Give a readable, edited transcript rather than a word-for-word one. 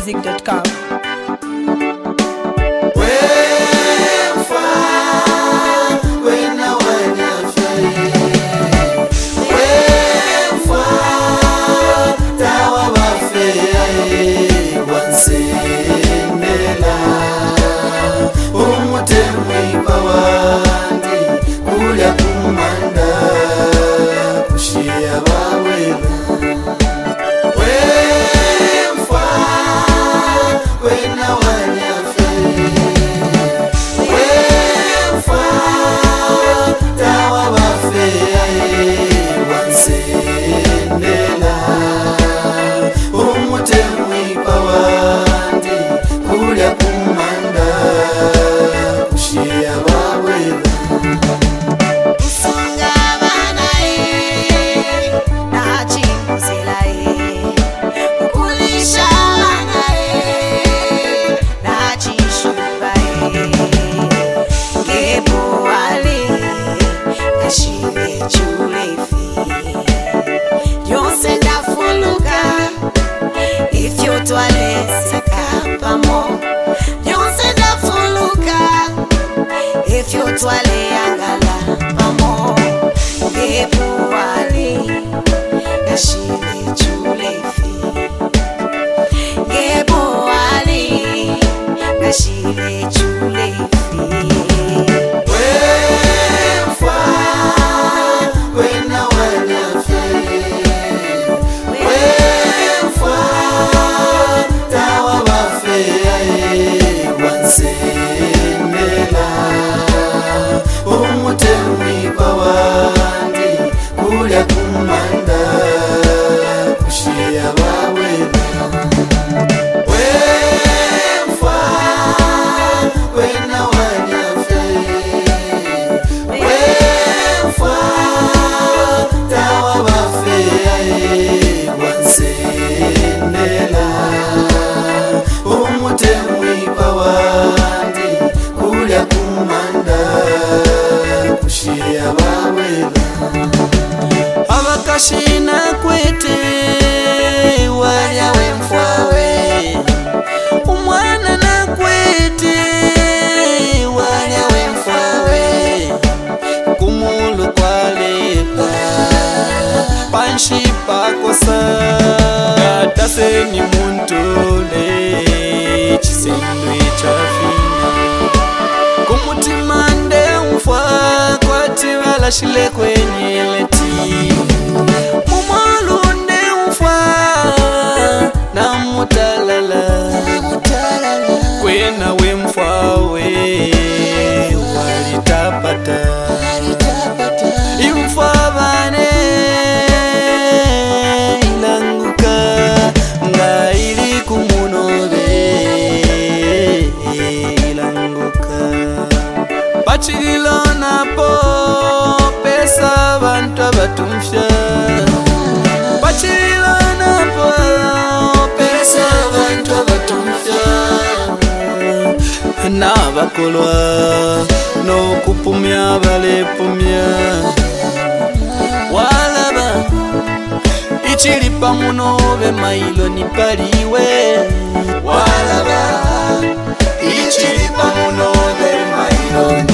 www.malawimusic.com. Abakashina kwete walya wemfawe, umwana na kwete walya wemfawe, kumulu kwalepa panshi pakosa gatase ni muntule chisendwe chafina kumutima nde mfwa kwati walashile kwenye leti mumalunde mfwa na mutalala kwena we mfwawe walitapata imfwa bane ilanguka nga ili kumunobe ilanguka pachililo napo pesa bantu abatumsha pachililo napo pesa bantu abatumsha nabakolwa nokupumya balepumya walaba ichilipa munobe mailo nipaliwe walaba ichilipa munobe mailo